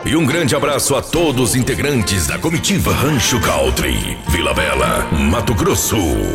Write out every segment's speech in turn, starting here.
E um grande abraço a todos os integrantes da comitiva Rancho Country, Vila Bela, Mato Grosso.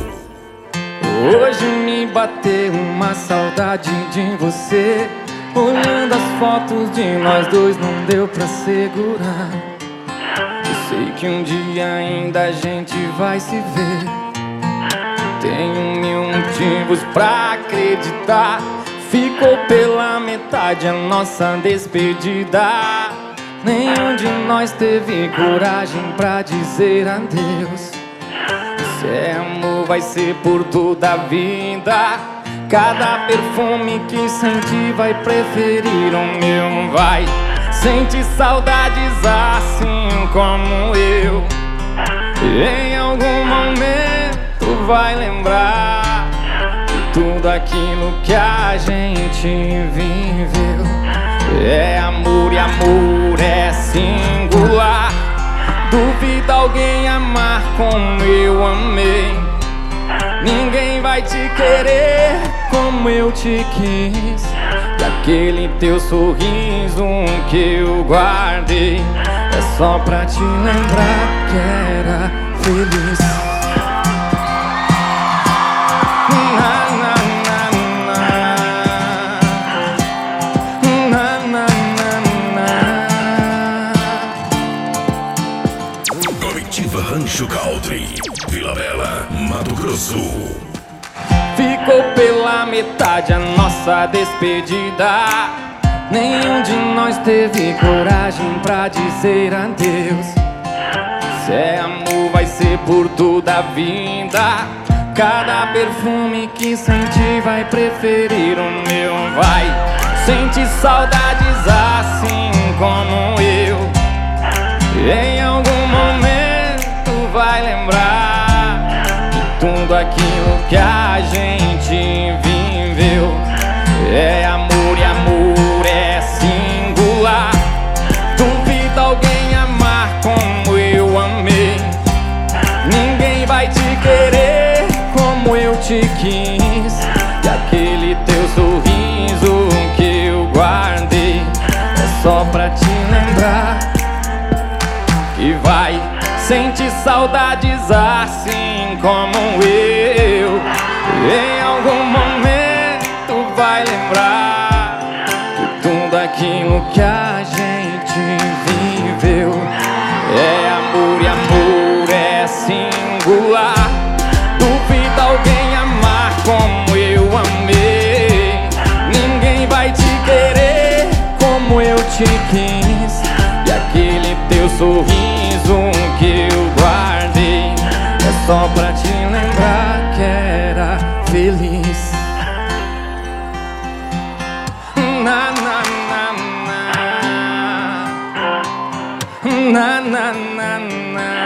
Hoje me bateu uma saudade de você. Olhando as fotos de nós dois não deu pra segurar. Eu sei que um dia ainda a gente vai se ver. Tenho mil motivos pra acreditar. Ficou pela metade a nossa despedida. Nenhum de nós teve coragem pra dizer adeus. Se é amor vai ser por toda a vida. Cada perfume que senti vai preferir o meu, vai. Sente saudades assim como eu. Em algum momento vai lembrar de tudo aquilo que a gente viveu. É amor e amor é singular. Duvida alguém amar como eu amei. Ninguém vai te querer como eu te quis. E aquele teu sorriso que eu guardei é só pra te lembrar que era feliz. Na, na, na, na. Na, na, na, na. Comitiva Rancho Country, Vila Bela, Mato Grosso. Ficou pela metade a nossa despedida. Nenhum de nós teve coragem pra dizer adeus. Se é amor vai ser por toda a vida. Cada perfume que senti vai preferir o meu, vai. Sente saudades assim como eu. Em algum momento vai lembrar de tudo aquilo que a gente viveu. É amor e amor é singular. Duvida alguém amar como eu amei. Ninguém vai te querer como eu te quis. E aquele teu sorriso que eu guardei é só pra te lembrar que vai. Sente saudades assim como eu. Em algum momento vai lembrar de tudo aquilo que a gente viveu. É amor e amor é singular. Duvida alguém amar como eu amei. Ninguém vai te querer como eu te quis. E aquele teu sorriso que eu guardei é só pra te lembrar que era feliz. Na, na, na, na. Na, na, na, na.